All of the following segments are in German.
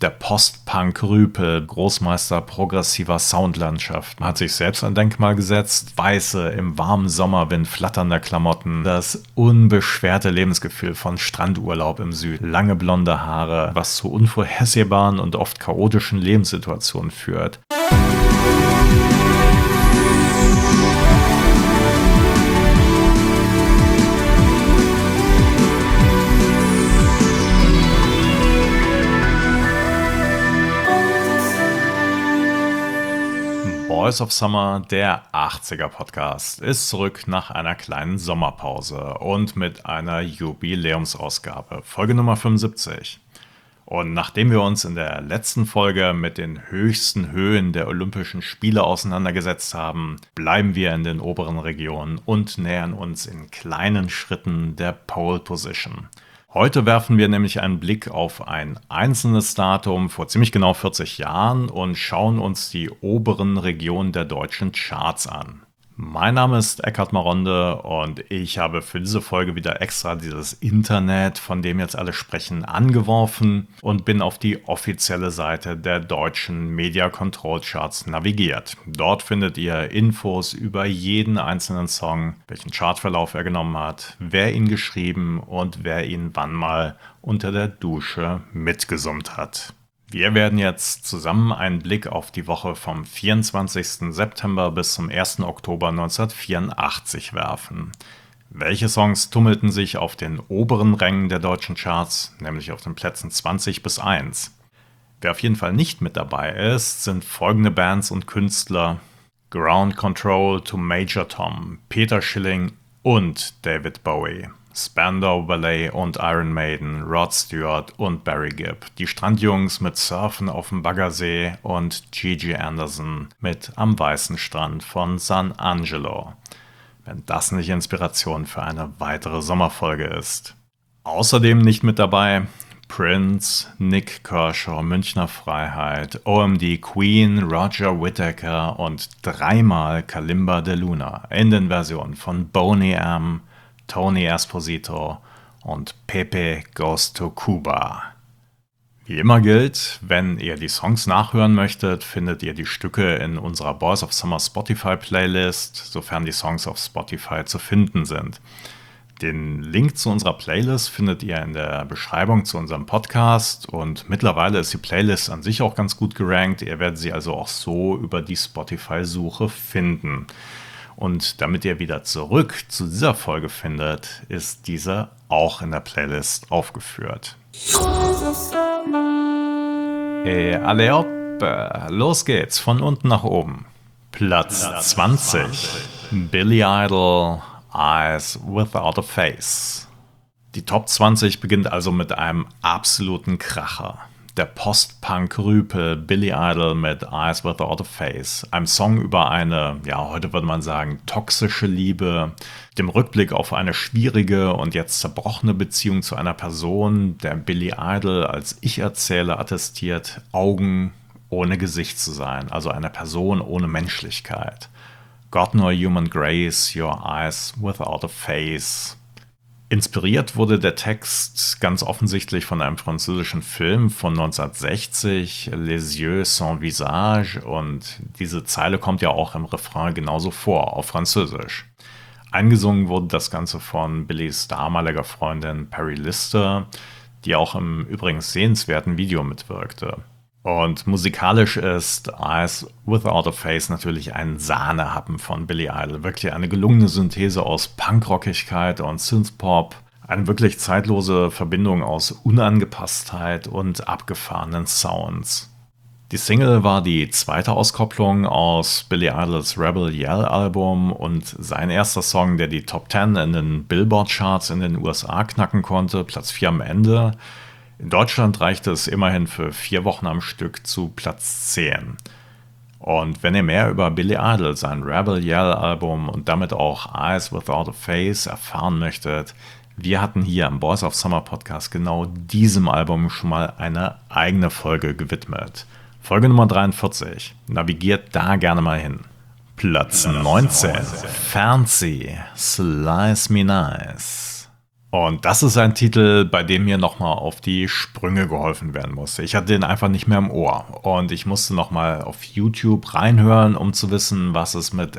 Der Post-Punk-Rüpel, Großmeister progressiver Soundlandschaft, hat sich selbst ein Denkmal gesetzt. Weiße, im warmen Sommerwind flatternder Klamotten, das unbeschwerte Lebensgefühl von Strandurlaub im Süden, lange blonde Haare, was zu unvorhersehbaren und oft chaotischen Lebenssituationen führt. Boys of Summer, der 80er-Podcast, ist zurück nach einer kleinen Sommerpause und mit einer Jubiläumsausgabe, Folge Nummer 75. Und nachdem wir uns in der letzten Folge mit den höchsten Höhen der Olympischen Spiele auseinandergesetzt haben, bleiben wir in den oberen Regionen und nähern uns in kleinen Schritten der Pole Position. Heute werfen wir nämlich einen Blick auf ein einzelnes Datum vor ziemlich genau 40 Jahren und schauen uns die oberen Regionen der deutschen Charts an. Mein Name ist Eckhard Maronde und ich habe für diese Folge wieder extra dieses Internet, von dem jetzt alle sprechen, angeworfen und bin auf die offizielle Seite der deutschen Media Control Charts navigiert. Dort findet ihr Infos über jeden einzelnen Song, welchen Chartverlauf er genommen hat, wer ihn geschrieben und wer ihn wann mal unter der Dusche mitgesummt hat. Wir werden jetzt zusammen einen Blick auf die Woche vom 24. September bis zum 1. Oktober 1984 werfen. Welche Songs tummelten sich auf den oberen Rängen der deutschen Charts, nämlich auf den Plätzen 20 bis 1? Wer auf jeden Fall nicht mit dabei ist, sind folgende Bands und Künstler: Ground Control to Major Tom, Peter Schilling und David Bowie. Spandau Ballet und Iron Maiden, Rod Stewart und Barry Gibb, die Strandjungs mit Surfen auf dem Baggersee und Gigi Anderson mit Am weißen Strand von San Angelo. Wenn das nicht Inspiration für eine weitere Sommerfolge ist. Außerdem nicht mit dabei Prince, Nick Kershaw, Münchner Freiheit, OMD Queen, Roger Whittaker und dreimal Kalimba de Luna in den Versionen von Boney M., Tony Esposito und Pepe Goes to Cuba. Wie immer gilt, wenn ihr die Songs nachhören möchtet, findet ihr die Stücke in unserer Boys of Summer Spotify Playlist, sofern die Songs auf Spotify zu finden sind. Den Link zu unserer Playlist findet ihr in der Beschreibung zu unserem Podcast und mittlerweile ist die Playlist an sich auch ganz gut gerankt. Ihr werdet sie also auch so über die Spotify-Suche finden. Und damit ihr wieder zurück zu dieser Folge findet, ist diese auch in der Playlist aufgeführt. Alle hopp, los geht's, von unten nach oben. Platz 20, Billy Idol, Eyes Without a Face. Die Top 20 beginnt also mit einem absoluten Kracher. Der Post-Punk-Rüpel Billy Idol mit Eyes Without a Face. Einem Song über eine, heute würde man sagen, toxische Liebe. Dem Rückblick auf eine schwierige und jetzt zerbrochene Beziehung zu einer Person, der Billy Idol als Ich-Erzähler attestiert, Augen ohne Gesicht zu sein. Also eine Person ohne Menschlichkeit. Got no human grace, your eyes without a face. Inspiriert wurde der Text ganz offensichtlich von einem französischen Film von 1960, Les Yeux sans Visage, und diese Zeile kommt ja auch im Refrain genauso vor, auf Französisch. Eingesungen wurde das Ganze von Billys damaliger Freundin Perry Lister, die auch im übrigens sehenswerten Video mitwirkte. Und musikalisch ist Eyes Without a Face natürlich ein Sahnehappen von Billy Idol. Wirklich eine gelungene Synthese aus Punkrockigkeit und Synthpop. Eine wirklich zeitlose Verbindung aus Unangepasstheit und abgefahrenen Sounds. Die Single war die zweite Auskopplung aus Billy Idols Rebel Yell Album und sein erster Song, der die Top 10 in den Billboard-Charts in den USA knacken konnte, Platz 4 am Ende. In Deutschland reichte es immerhin für 4 Wochen am Stück zu Platz 10. Und wenn ihr mehr über Billy Idol, sein Rebel Yell Album und damit auch Eyes Without a Face erfahren möchtet, wir hatten hier am Boys of Summer Podcast genau diesem Album schon mal eine eigene Folge gewidmet. Folge Nummer 43. Navigiert da gerne mal hin. Platz 19. Fancy, Slice Me Nice. Und das ist ein Titel, bei dem mir nochmal auf die Sprünge geholfen werden musste. Ich hatte den einfach nicht mehr im Ohr. Und ich musste nochmal auf YouTube reinhören, um zu wissen, was es mit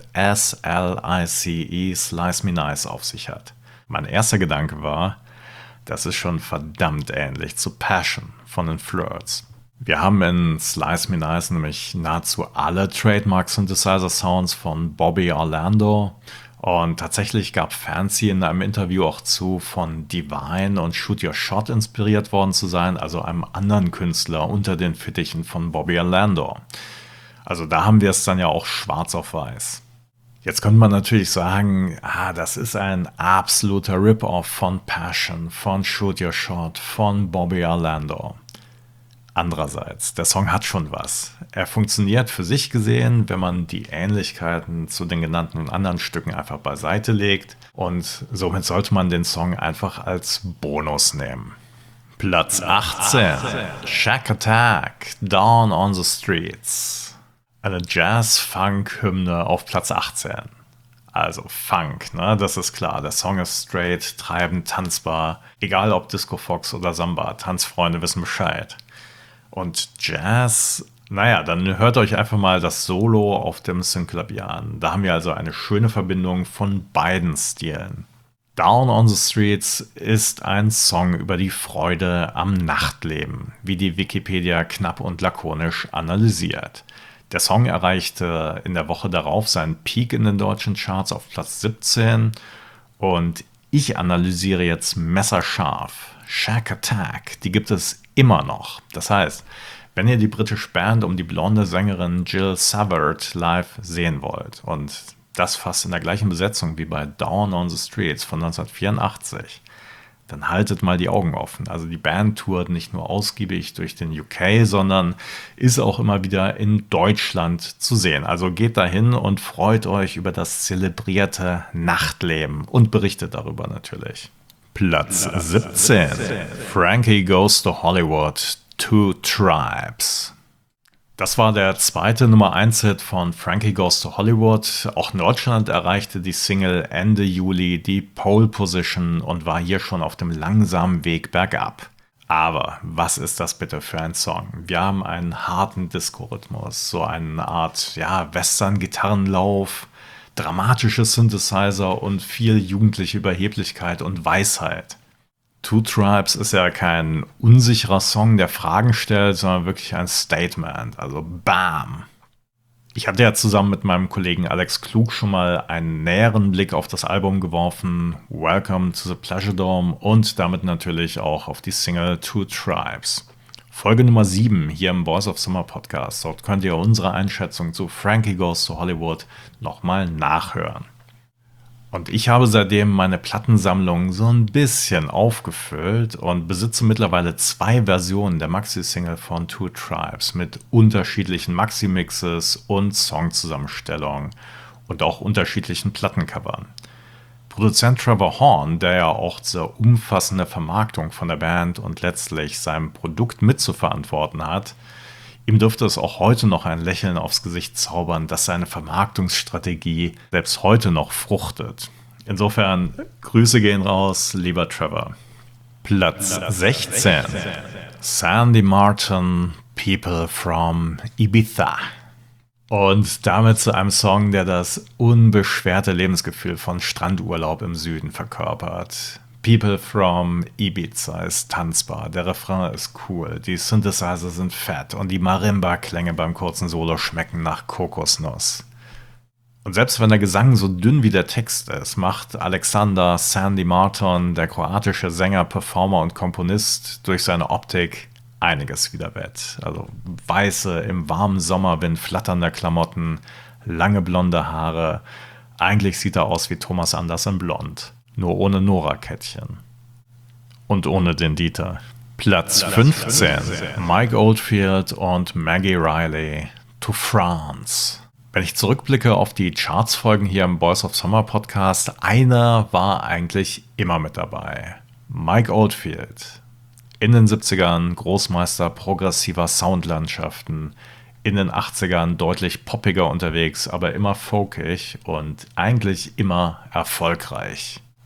SLICE, Slice Me Nice, auf sich hat. Mein erster Gedanke war, das ist schon verdammt ähnlich zu Passion von den Flirts. Wir haben in Slice Me Nice nämlich nahezu alle Trademark-Synthesizer-Sounds von Bobby Orlando. Und tatsächlich gab Fancy in einem Interview auch zu, von Divine und Shoot Your Shot inspiriert worden zu sein, also einem anderen Künstler unter den Fittichen von Bobby Orlando. Also da haben wir es dann ja auch schwarz auf weiß. Jetzt könnte man natürlich sagen, das ist ein absoluter Rip-Off von Passion, von Shoot Your Shot, von Bobby Orlando. Andererseits, der Song hat schon was. Er funktioniert für sich gesehen, wenn man die Ähnlichkeiten zu den genannten anderen Stücken einfach beiseite legt. Und somit sollte man den Song einfach als Bonus nehmen. Platz 18. Shack Attack, Down on the Streets. Eine Jazz-Funk-Hymne auf Platz 18. Also Funk, ne? Das ist klar. Der Song ist straight, treibend, tanzbar. Egal ob Disco Fox oder Samba, Tanzfreunde wissen Bescheid. Und Jazz, dann hört euch einfach mal das Solo auf dem Synclavier an. Da haben wir also eine schöne Verbindung von beiden Stilen. Down on the Streets ist ein Song über die Freude am Nachtleben, wie die Wikipedia knapp und lakonisch analysiert. Der Song erreichte in der Woche darauf seinen Peak in den deutschen Charts auf Platz 17 und ich analysiere jetzt messerscharf. Shack Attack, die gibt es immer noch. Das heißt, wenn ihr die britische Band um die blonde Sängerin Jill Savard live sehen wollt und das fast in der gleichen Besetzung wie bei Down on the Streets von 1984, dann haltet mal die Augen offen. Also die Band tourt nicht nur ausgiebig durch den UK, sondern ist auch immer wieder in Deutschland zu sehen. Also geht dahin und freut euch über das zelebrierte Nachtleben und berichtet darüber natürlich. Platz 17. Frankie Goes to Hollywood, Two Tribes. Das war der zweite Nummer 1 Hit von Frankie Goes to Hollywood. Auch in Deutschland erreichte die Single Ende Juli die Pole Position und war hier schon auf dem langsamen Weg bergab. Aber was ist das bitte für ein Song? Wir haben einen harten Disco-Rhythmus, so eine Art Western-Gitarrenlauf, dramatische Synthesizer und viel jugendliche Überheblichkeit und Weisheit. Two Tribes ist ja kein unsicherer Song, der Fragen stellt, sondern wirklich ein Statement. Also BAM! Ich hatte ja zusammen mit meinem Kollegen Alex Klug schon mal einen näheren Blick auf das Album geworfen, Welcome to the Pleasure Dome, und damit natürlich auch auf die Single Two Tribes. Folge Nummer 7 hier im Boys of Summer Podcast. Dort könnt ihr unsere Einschätzung zu Frankie Goes to Hollywood nochmal nachhören. Und ich habe seitdem meine Plattensammlung so ein bisschen aufgefüllt und besitze mittlerweile 2 Versionen der Maxi-Single von Two Tribes mit unterschiedlichen Maxi-Mixes und Songzusammenstellungen und auch unterschiedlichen Plattencovern. Produzent Trevor Horn, der ja auch zur umfassende Vermarktung von der Band und letztlich seinem Produkt mitzuverantworten hat, ihm dürfte es auch heute noch ein Lächeln aufs Gesicht zaubern, dass seine Vermarktungsstrategie selbst heute noch fruchtet. Insofern, Grüße gehen raus, lieber Trevor. Platz 16. Sandy Martin, People from Ibiza. Und damit zu einem Song, der das unbeschwerte Lebensgefühl von Strandurlaub im Süden verkörpert. People from Ibiza ist tanzbar, der Refrain ist cool, die Synthesizer sind fett und die Marimba-Klänge beim kurzen Solo schmecken nach Kokosnuss. Und selbst wenn der Gesang so dünn wie der Text ist, macht Alexander Sandy Martin, der kroatische Sänger, Performer und Komponist, durch seine Optik einiges wieder wett. Also weiße, im warmen Sommerwind flatternde Klamotten, lange blonde Haare. Eigentlich sieht er aus wie Thomas Anders in Blond. Nur ohne Nora-Kettchen. Und ohne den Dieter. Platz 15. Mike Oldfield und Maggie Riley, To France. Wenn ich zurückblicke auf die Charts-Folgen hier im Boys of Summer Podcast, einer war eigentlich immer mit dabei. Mike Oldfield. In den 70ern Großmeister progressiver Soundlandschaften. In den 80ern deutlich poppiger unterwegs, aber immer folkig und eigentlich immer erfolgreich.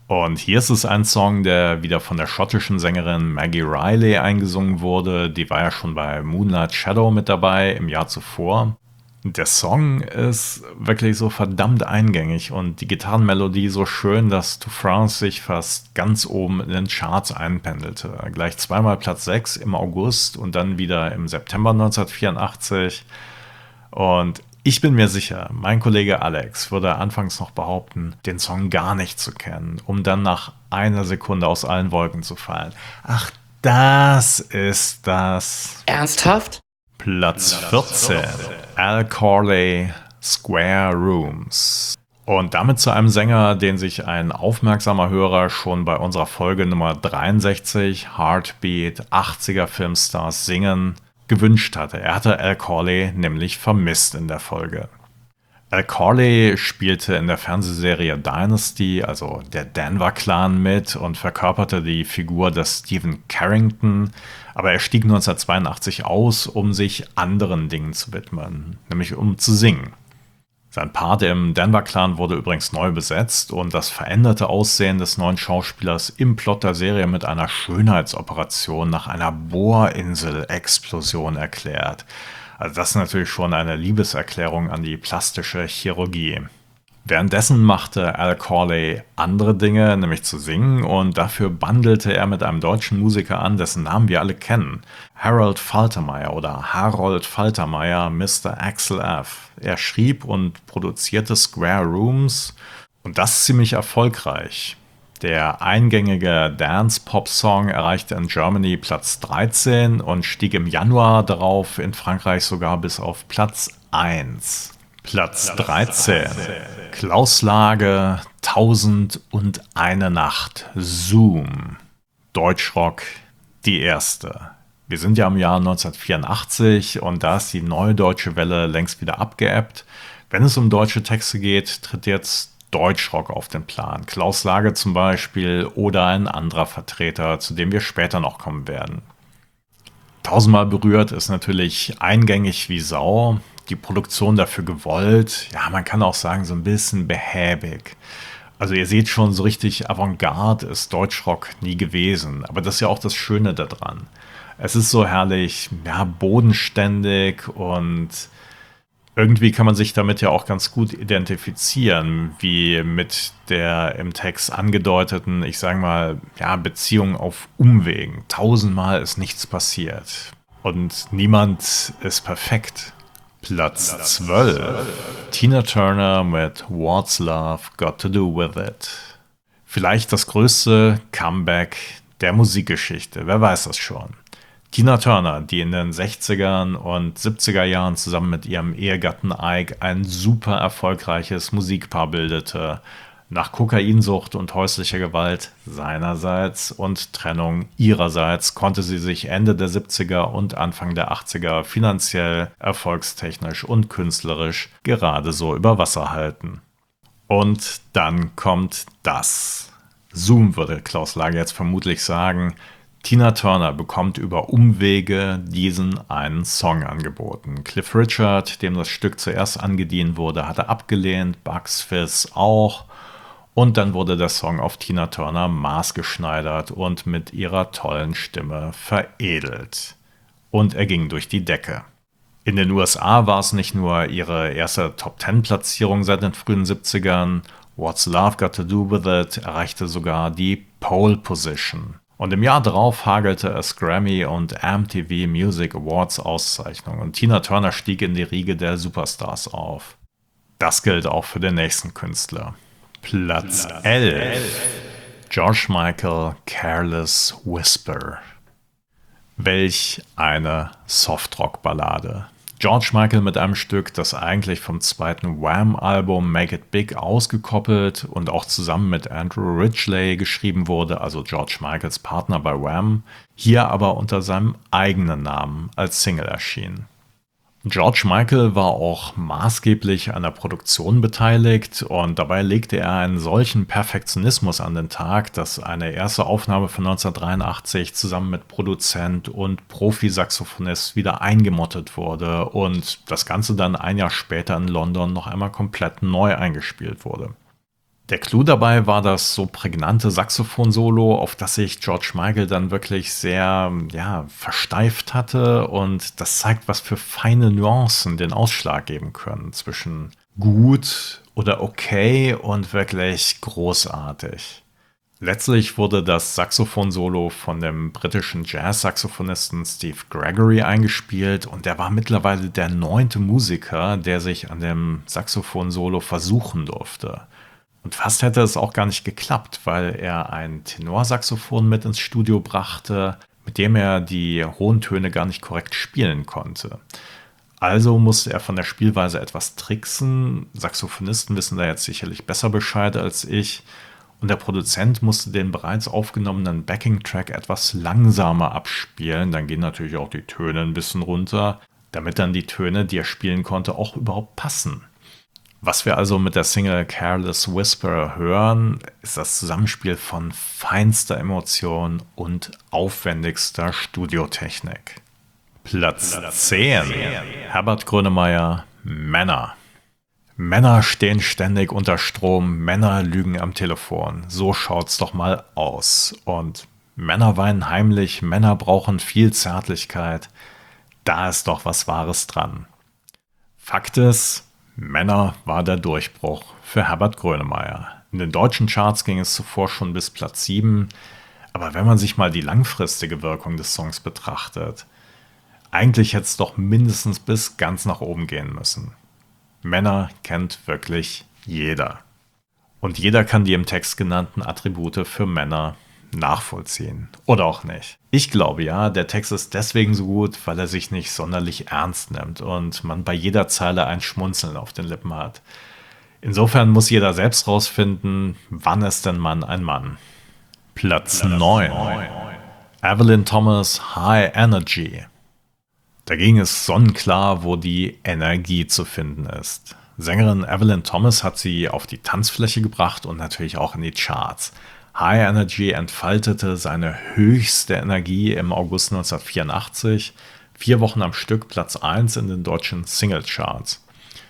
Und hier ist es ein Song, der wieder von der schottischen Sängerin Maggie Riley eingesungen wurde. Die war ja schon bei Moonlight Shadow mit dabei im Jahr zuvor. Der Song ist wirklich so verdammt eingängig und die Gitarrenmelodie so schön, dass To France sich fast ganz oben in den Charts einpendelte. Gleich zweimal Platz 6 im August und dann wieder im September 1984. Und ich bin mir sicher, mein Kollege Alex würde anfangs noch behaupten, den Song gar nicht zu kennen, um dann nach einer Sekunde aus allen Wolken zu fallen. Ach, das ist das. Ernsthaft? Platz 14. Al Corley, Square Rooms. Und damit zu einem Sänger, den sich ein aufmerksamer Hörer schon bei unserer Folge Nummer 63, Heartbeat, 80er Filmstars singen, gewünscht hatte. Er hatte Al Corley nämlich vermisst in der Folge. Al Corley spielte in der Fernsehserie Dynasty, also der Denver-Clan, mit und verkörperte die Figur des Stephen Carrington, aber er stieg 1982 aus, um sich anderen Dingen zu widmen, nämlich um zu singen. Sein Part im Denver-Clan wurde übrigens neu besetzt und das veränderte Aussehen des neuen Schauspielers im Plot der Serie mit einer Schönheitsoperation nach einer Bohrinsel-Explosion erklärt. Also das ist natürlich schon eine Liebeserklärung an die plastische Chirurgie. Währenddessen machte Al Corley andere Dinge, nämlich zu singen, und dafür bandelte er mit einem deutschen Musiker an, dessen Namen wir alle kennen. Harold Faltermeyer oder Harold Faltermeyer, Mr. Axel F. Er schrieb und produzierte Square Rooms und das ziemlich erfolgreich. Der eingängige Dance-Pop-Song erreichte in Germany Platz 13 und stieg im Januar darauf in Frankreich sogar bis auf Platz 1. Platz 13. Klaus Lage, 1001 Nacht, Zoom. Deutschrock, die erste. Wir sind ja im Jahr 1984 und da ist die neue deutsche Welle längst wieder abgeebbt. Wenn es um deutsche Texte geht, tritt jetzt Deutschrock auf den Plan. Klaus Lage zum Beispiel oder ein anderer Vertreter, zu dem wir später noch kommen werden. Tausendmal berührt ist natürlich eingängig wie Sau. Die Produktion dafür gewollt. Ja, man kann auch sagen, so ein bisschen behäbig. Also ihr seht schon, so richtig Avantgarde ist Deutschrock nie gewesen. Aber das ist ja auch das Schöne daran. Es ist so herrlich, ja, bodenständig und irgendwie kann man sich damit ja auch ganz gut identifizieren, wie mit der im Text angedeuteten, ich sage mal, ja, Beziehung auf Umwegen. Tausendmal ist nichts passiert. Und niemand ist perfekt. Platz 12. Tina Turner mit What's Love Got to Do With It. Vielleicht das größte Comeback der Musikgeschichte, wer weiß das schon. Tina Turner, die in den 60er und 70er Jahren zusammen mit ihrem Ehegatten Ike ein super erfolgreiches Musikpaar bildete. Nach Kokainsucht und häuslicher Gewalt seinerseits und Trennung ihrerseits konnte sie sich Ende der 70er und Anfang der 80er finanziell, erfolgstechnisch und künstlerisch gerade so über Wasser halten. Und dann kommt das. Zoom, würde Klaus Lage jetzt vermutlich sagen. Tina Turner bekommt über Umwege diesen einen Song angeboten. Cliff Richard, dem das Stück zuerst angedient wurde, hatte abgelehnt, Bugs Fizz auch. Und dann wurde der Song auf Tina Turner maßgeschneidert und mit ihrer tollen Stimme veredelt. Und er ging durch die Decke. In den USA war es nicht nur ihre erste Top-10-Platzierung seit den frühen 70ern. What's Love Got to Do With It erreichte sogar die Pole Position. Und im Jahr darauf hagelte es Grammy und MTV Music Awards Auszeichnungen. Und Tina Turner stieg in die Riege der Superstars auf. Das gilt auch für den nächsten Künstler. Platz 11. George Michael, Careless Whisper. Welch eine Softrock-Ballade. George Michael mit einem Stück, das eigentlich vom zweiten Wham-Album Make It Big ausgekoppelt und auch zusammen mit Andrew Ridgeley geschrieben wurde, also George Michaels Partner bei Wham, hier aber unter seinem eigenen Namen als Single erschien. George Michael war auch maßgeblich an der Produktion beteiligt und dabei legte er einen solchen Perfektionismus an den Tag, dass eine erste Aufnahme von 1983 zusammen mit Produzent und Profi-Saxophonist wieder eingemottet wurde und das Ganze dann ein Jahr später in London noch einmal komplett neu eingespielt wurde. Der Clou dabei war das so prägnante Saxophon-Solo, auf das sich George Michael dann wirklich sehr, ja, versteift hatte. Und das zeigt, was für feine Nuancen den Ausschlag geben können zwischen gut oder okay und wirklich großartig. Letztlich wurde das Saxophon-Solo von dem britischen Jazz-Saxophonisten Steve Gregory eingespielt und der war mittlerweile der 9. Musiker, der sich an dem Saxophon-Solo versuchen durfte. Und fast hätte es auch gar nicht geklappt, weil er ein Tenorsaxophon mit ins Studio brachte, mit dem er die hohen Töne gar nicht korrekt spielen konnte. Also musste er von der Spielweise etwas tricksen. Saxophonisten wissen da jetzt sicherlich besser Bescheid als ich. Und der Produzent musste den bereits aufgenommenen Backing-Track etwas langsamer abspielen. Dann gehen natürlich auch die Töne ein bisschen runter, damit dann die Töne, die er spielen konnte, auch überhaupt passen. Was wir also mit der Single Careless Whisper hören, ist das Zusammenspiel von feinster Emotion und aufwendigster Studiotechnik. Platz 10. Herbert Grönemeyer, Männer. Männer stehen ständig unter Strom, Männer lügen am Telefon. So schaut's doch mal aus. Und Männer weinen heimlich, Männer brauchen viel Zärtlichkeit. Da ist doch was Wahres dran. Fakt ist, Männer war der Durchbruch für Herbert Grönemeyer. In den deutschen Charts ging es zuvor schon bis Platz 7. Aber wenn man sich mal die langfristige Wirkung des Songs betrachtet, eigentlich hätte es doch mindestens bis ganz nach oben gehen müssen. Männer kennt wirklich jeder. Und jeder kann die im Text genannten Attribute für Männer nachvollziehen. Oder auch nicht. Ich glaube ja, der Text ist deswegen so gut, weil er sich nicht sonderlich ernst nimmt und man bei jeder Zeile ein Schmunzeln auf den Lippen hat. Insofern muss jeder selbst rausfinden, wann ist denn Mann ein Mann. Platz 9. Evelyn Thomas, High Energy. Da ging es sonnenklar, wo die Energie zu finden ist. Sängerin Evelyn Thomas hat sie auf die Tanzfläche gebracht und natürlich auch in die Charts. High Energy entfaltete seine höchste Energie im August 1984, 4 Wochen am Stück Platz 1 in den deutschen Singlecharts.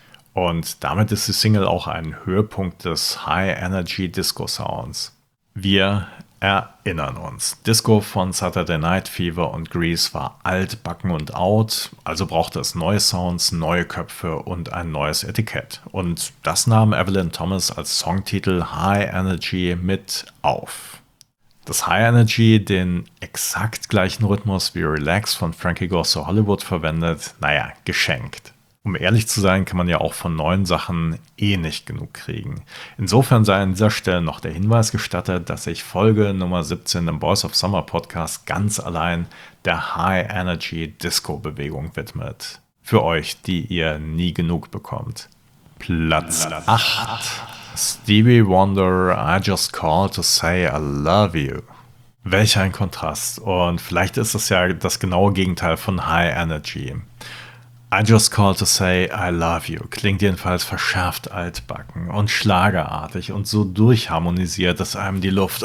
Und damit ist die Single auch ein Höhepunkt des High Energy Disco Sounds. Wir erinnern uns. Disco von Saturday Night Fever und Grease war altbacken und out, also brauchte es neue Sounds, neue Köpfe und ein neues Etikett. Und das nahm Evelyn Thomas als Songtitel High Energy mit auf. Dass High Energy den exakt gleichen Rhythmus wie Relax von Frankie Goes to Hollywood verwendet, naja, geschenkt. Um ehrlich zu sein, kann man ja auch von neuen Sachen nicht genug kriegen. Insofern sei an dieser Stelle noch der Hinweis gestattet, dass sich Folge Nummer 17 im Boys of Summer Podcast ganz allein der High Energy Disco Bewegung widmet. Für euch, die ihr nie genug bekommt. Platz 8. Stevie Wonder, I Just Called to Say I Love You. Welch ein Kontrast. Und vielleicht ist es ja das genaue Gegenteil von High Energy. I Just Called to Say I Love You klingt jedenfalls verschärft altbacken und schlagerartig und so durchharmonisiert, dass einem die Luft...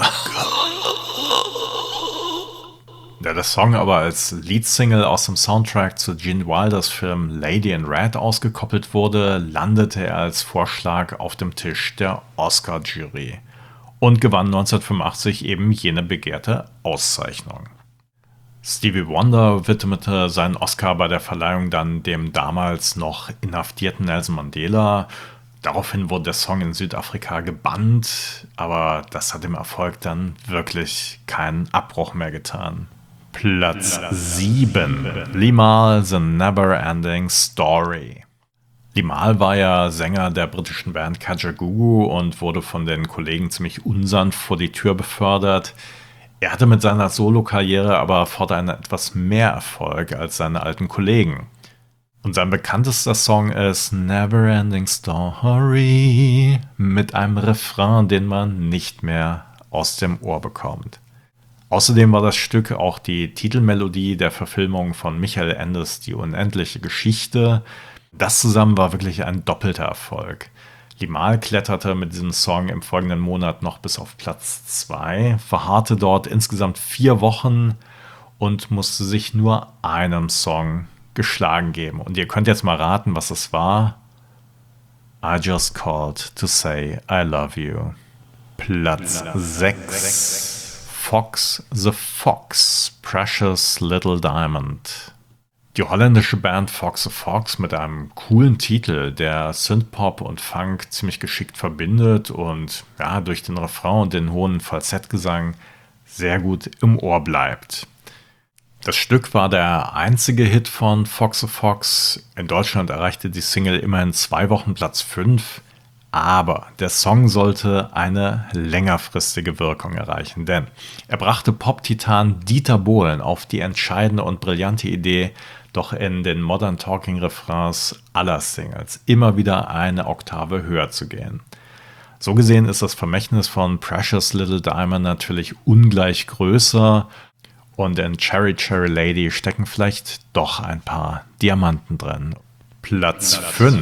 Da der Song aber als Leadsingle aus dem Soundtrack zu Gene Wilders Film Lady in Red ausgekoppelt wurde, landete er als Vorschlag auf dem Tisch der Oscar-Jury und gewann 1985 eben jene begehrte Auszeichnung. Stevie Wonder widmete seinen Oscar bei der Verleihung dann dem damals noch inhaftierten Nelson Mandela. Daraufhin wurde der Song in Südafrika gebannt, aber das hat dem Erfolg dann wirklich keinen Abbruch mehr getan. Platz 7. Limahl, The Never Ending Story. Limahl war ja Sänger der britischen Band Kajagoogoo und wurde von den Kollegen ziemlich unsanft vor die Tür befördert. Er hatte mit seiner Solo-Karriere aber fortan etwas mehr Erfolg als seine alten Kollegen. Und sein bekanntester Song ist Never Ending Story mit einem Refrain, den man nicht mehr aus dem Ohr bekommt. Außerdem war das Stück auch die Titelmelodie der Verfilmung von Michael Endes Die unendliche Geschichte. Das zusammen war wirklich ein doppelter Erfolg. Limahl kletterte mit diesem Song im folgenden Monat noch bis auf Platz 2, verharrte dort insgesamt 4 Wochen und musste sich nur einem Song geschlagen geben. Und ihr könnt jetzt mal raten, was es war. I Just Called to Say I Love You. Platz 6. Fox the Fox, Precious Little Diamond. Die holländische Band Fox the Fox mit einem coolen Titel, der Synthpop und Funk ziemlich geschickt verbindet und ja, durch den Refrain und den hohen Falsettgesang sehr gut im Ohr bleibt. Das Stück war der einzige Hit von Fox the Fox. In Deutschland erreichte die Single immerhin 2 Wochen Platz 5. Aber der Song sollte eine längerfristige Wirkung erreichen, denn er brachte Pop-Titan Dieter Bohlen auf die entscheidende und brillante Idee, doch in den Modern Talking Refrains aller Singles immer wieder eine Oktave höher zu gehen. So gesehen ist das Vermächtnis von Precious Little Diamond natürlich ungleich größer und in Cherry Cherry Lady stecken vielleicht doch ein paar Diamanten drin. Platz 5.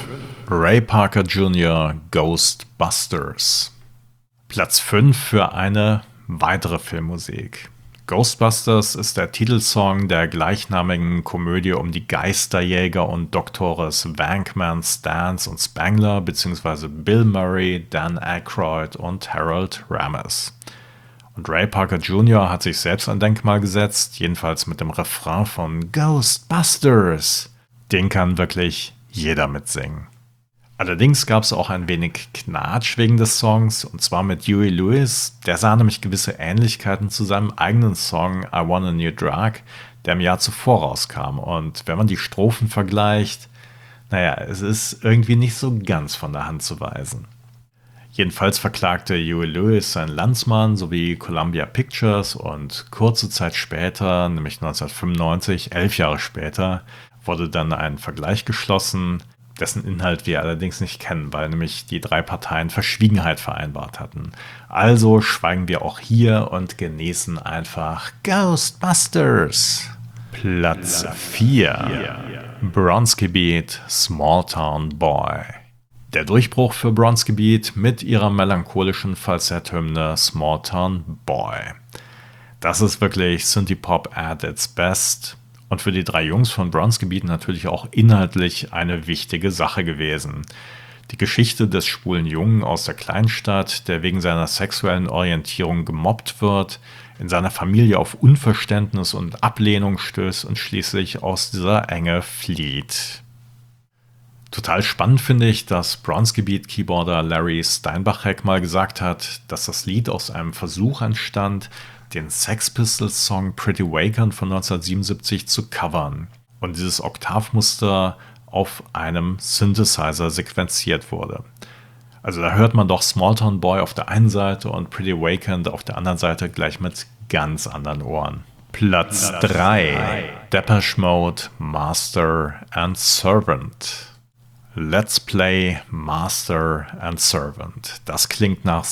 Ray Parker Jr. Ghostbusters. Platz 5 für eine weitere Filmmusik. Ghostbusters ist der Titelsong der gleichnamigen Komödie um die Geisterjäger und Doktores Venkman, Stantz und Spangler bzw. Bill Murray, Dan Aykroyd und Harold Ramis. Und Ray Parker Jr. hat sich selbst ein Denkmal gesetzt, jedenfalls mit dem Refrain von Ghostbusters. Den kann wirklich jeder mitsingen. Allerdings gab es auch ein wenig Knatsch wegen des Songs, und zwar mit Huey Lewis. Der sah nämlich gewisse Ähnlichkeiten zu seinem eigenen Song I Want a New Drug, der im Jahr zuvor rauskam. Und wenn man die Strophen vergleicht, naja, es ist irgendwie nicht so ganz von der Hand zu weisen. Jedenfalls verklagte Huey Lewis seinen Landsmann sowie Columbia Pictures und kurze Zeit später, nämlich 1995, 11 Jahre später, wurde dann ein Vergleich geschlossen, dessen Inhalt wir allerdings nicht kennen, weil nämlich die 3 Parteien Verschwiegenheit vereinbart hatten. Also schweigen wir auch hier und genießen einfach Ghostbusters. Platz 4. Bronski Beat, Small Town Boy. Der Durchbruch für Bronski Beat mit ihrer melancholischen Falsetthymne Small Town Boy. Das ist wirklich Synthie-Pop at its best. Und für die 3 Jungs von Bronski Beat natürlich auch inhaltlich eine wichtige Sache gewesen. Die Geschichte des schwulen Jungen aus der Kleinstadt, der wegen seiner sexuellen Orientierung gemobbt wird, in seiner Familie auf Unverständnis und Ablehnung stößt und schließlich aus dieser Enge flieht. Total spannend finde ich, dass Bronski Beat Keyboarder Larry Steinbach-Heck mal gesagt hat, dass das Lied aus einem Versuch entstand, den Sex Pistols Song Pretty Vacant von 1977 zu covern und dieses Oktavmuster auf einem Synthesizer sequenziert wurde. Also da hört man doch Small Town Boy auf der einen Seite und Pretty Vacant auf der anderen Seite gleich mit ganz anderen Ohren. Platz 3. Depeche Mode, Master and Servant. Let's Play Master and Servant. Das klingt nach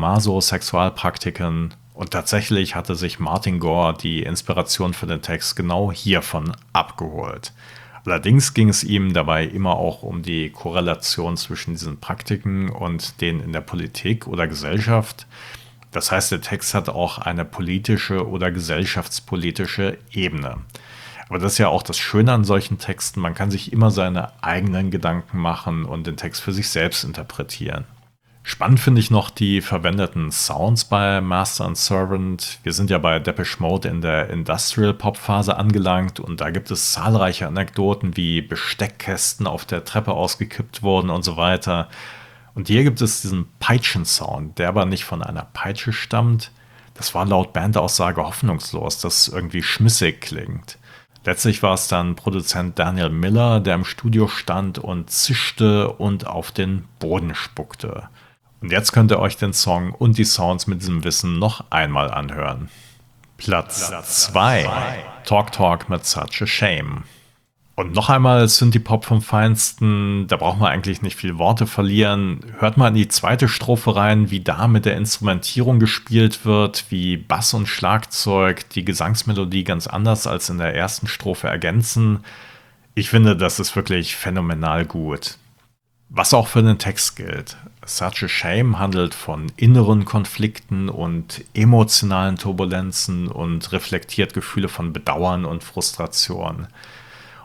Sadomaso-Sexualpraktiken. Und tatsächlich hatte sich Martin Gore die Inspiration für den Text genau hiervon abgeholt. Allerdings ging es ihm dabei immer auch um die Korrelation zwischen diesen Praktiken und denen in der Politik oder Gesellschaft. Das heißt, der Text hat auch eine politische oder gesellschaftspolitische Ebene. Aber das ist ja auch das Schöne an solchen Texten, man kann sich immer seine eigenen Gedanken machen und den Text für sich selbst interpretieren. Spannend finde ich noch die verwendeten Sounds bei Master and Servant. Wir sind ja bei Depeche Mode in der Industrial-Pop-Phase angelangt und da gibt es zahlreiche Anekdoten, wie Besteckkästen auf der Treppe ausgekippt wurden und so weiter. Und hier gibt es diesen Peitschen-Sound, der aber nicht von einer Peitsche stammt. Das war laut Bandaussage hoffnungslos, dass es irgendwie schmissig klingt. Letztlich war es dann Produzent Daniel Miller, der im Studio stand und zischte und auf den Boden spuckte. Und jetzt könnt ihr euch den Song und die Sounds mit diesem Wissen noch einmal anhören. Platz 2. Talk Talk mit Such a Shame. Und noch einmal Synthie-Pop vom Feinsten, da braucht man eigentlich nicht viel Worte verlieren. Hört mal in die zweite Strophe rein, wie da mit der Instrumentierung gespielt wird, wie Bass und Schlagzeug die Gesangsmelodie ganz anders als in der ersten Strophe ergänzen. Ich finde, das ist wirklich phänomenal gut. Was auch für den Text gilt. Such a Shame handelt von inneren Konflikten und emotionalen Turbulenzen und reflektiert Gefühle von Bedauern und Frustration.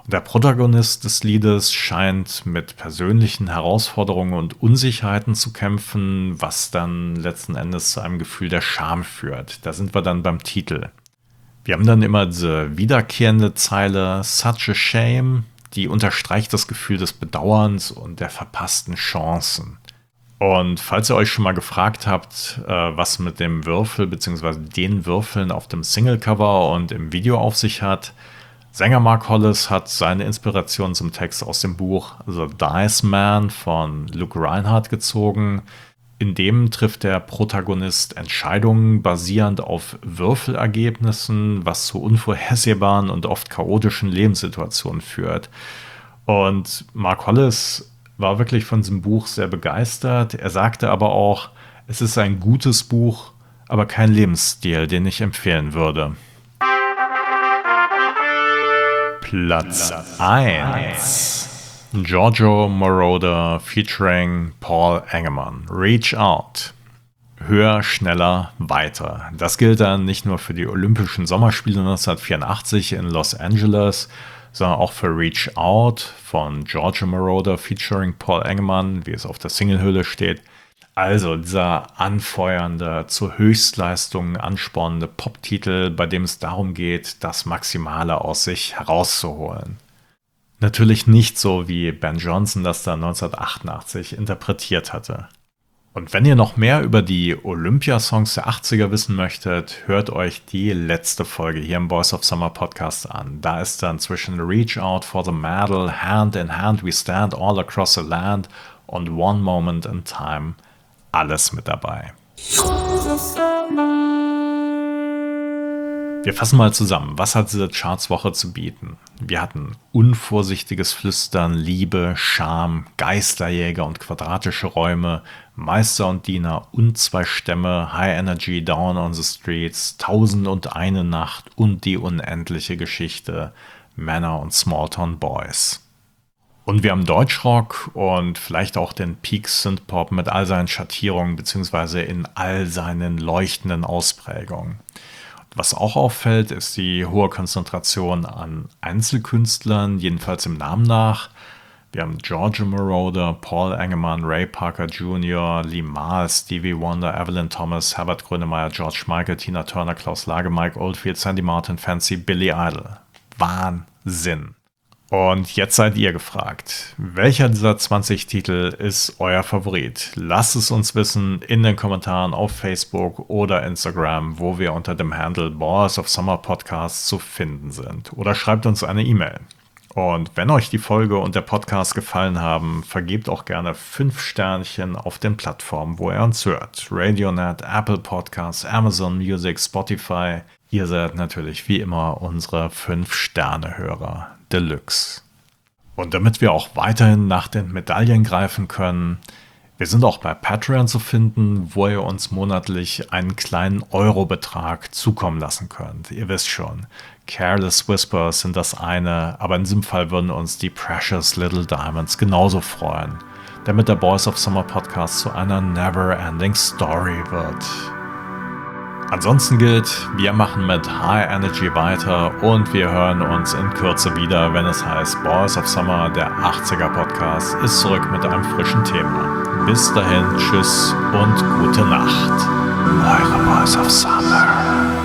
Der Protagonist des Liedes scheint mit persönlichen Herausforderungen und Unsicherheiten zu kämpfen, was dann letzten Endes zu einem Gefühl der Scham führt. Da sind wir dann beim Titel. Wir haben dann immer diese wiederkehrende Zeile "Such a shame", die unterstreicht das Gefühl des Bedauerns und der verpassten Chancen. Und falls ihr euch schon mal gefragt habt, was mit dem Würfel bzw. den Würfeln auf dem Singlecover und im Video auf sich hat, Sänger Mark Hollis hat seine Inspiration zum Text aus dem Buch The Dice Man von Luke Reinhardt gezogen. In dem trifft der Protagonist Entscheidungen basierend auf Würfelergebnissen, was zu unvorhersehbaren und oft chaotischen Lebenssituationen führt. Und Mark Hollis war wirklich von diesem Buch sehr begeistert. Er sagte aber auch, es ist ein gutes Buch, aber kein Lebensstil, den ich empfehlen würde. Platz 1. Giorgio Moroder featuring Paul Engemann. Reach Out. Höher, schneller, weiter. Das gilt dann nicht nur für die Olympischen Sommerspiele 1984 in Los Angeles, sondern auch für Reach Out von Giorgio Moroder featuring Paul Engemann, wie es auf der Singlehülle steht. Also dieser anfeuernde, zur Höchstleistung anspornende Pop-Titel, bei dem es darum geht, das Maximale aus sich herauszuholen. Natürlich nicht so, wie Ben Johnson das da 1988 interpretiert hatte. Und wenn ihr noch mehr über die Olympia-Songs der 80er wissen möchtet, hört euch die letzte Folge hier im Boys of Summer Podcast an. Da ist dann zwischen Reach Out for the Medal, Hand in Hand We Stand All Across the Land und One Moment in Time alles mit dabei. Wir fassen mal zusammen, was hat diese Chartswoche zu bieten? Wir hatten unvorsichtiges Flüstern, Liebe, Scham, Geisterjäger und quadratische Räume, Meister und Diener und zwei Stämme, High Energy, Down on the Streets, 1001 Nacht und die unendliche Geschichte, Männer und Smalltown Boys. Und wir haben Deutschrock und vielleicht auch den Peak Synthpop mit all seinen Schattierungen bzw. in all seinen leuchtenden Ausprägungen. Was auch auffällt, ist die hohe Konzentration an Einzelkünstlern, jedenfalls im Namen nach. Wir haben Giorgio Moroder, Paul Engemann, Ray Parker Jr., Lee Miles, Stevie Wonder, Evelyn Thomas, Herbert Grönemeyer, George Michael, Tina Turner, Klaus Lage, Mike Oldfield, Sandy Martin, Fancy, Billy Idol. Wahnsinn! Und jetzt seid ihr gefragt. Welcher dieser 20 Titel ist euer Favorit? Lasst es uns wissen in den Kommentaren auf Facebook oder Instagram, wo wir unter dem Handle Boys of Summer Podcast zu finden sind. Oder schreibt uns eine E-Mail. Und wenn euch die Folge und der Podcast gefallen haben, vergebt auch gerne 5 Sternchen auf den Plattformen, wo ihr uns hört. Radionet, Apple Podcasts, Amazon Music, Spotify. Ihr seid natürlich wie immer unsere 5-Sterne-Hörer Deluxe. Und damit wir auch weiterhin nach den Medaillen greifen können, wir sind auch bei Patreon zu finden, wo ihr uns monatlich einen kleinen Eurobetrag zukommen lassen könnt. Ihr wisst schon, Careless Whispers sind das eine, aber in diesem Fall würden uns die Precious Little Diamonds genauso freuen, damit der Boys of Summer Podcast zu einer Never-Ending Story wird. Ansonsten gilt, wir machen mit High Energy weiter und wir hören uns in Kürze wieder, wenn es heißt Boys of Summer, der 80er Podcast, ist zurück mit einem frischen Thema. Bis dahin, tschüss und gute Nacht. Eure Boys of Summer.